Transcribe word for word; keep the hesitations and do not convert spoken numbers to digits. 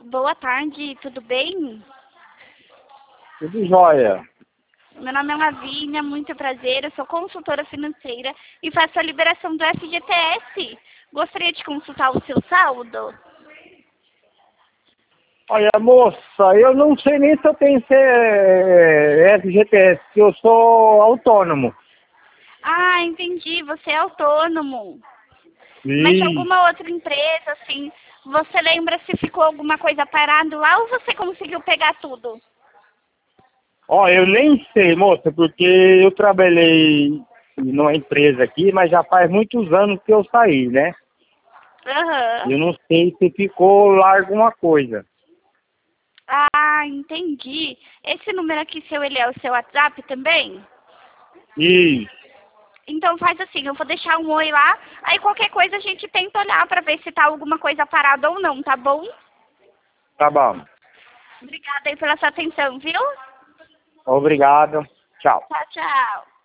Boa tarde, tudo bem? Tudo jóia. Meu nome é Lavínia, muito prazer, eu sou consultora financeira e faço a liberação do F G T S. Gostaria de consultar o seu saldo? Olha, moça, eu não sei nem se eu tenho C- F G T S, porque eu sou autônomo. Ah, entendi, você é autônomo. Mas de E, alguma outra empresa, assim, você lembra se ficou alguma coisa parado lá ou você conseguiu pegar tudo? ó, eu nem sei, moça, porque eu trabalhei numa empresa aqui, mas já faz muitos anos que eu saí, né? Aham. Eu não sei se ficou lá alguma coisa. Ah, entendi. Esse número aqui seu, ele é o seu WhatsApp também? E, Então faz assim, eu vou deixar um oi lá, aí qualquer coisa a gente tenta olhar pra ver se tá alguma coisa parada ou não, tá bom? tá bom. Obrigada aí pela sua atenção, viu? Obrigado. Tchau. Tchau, tchau.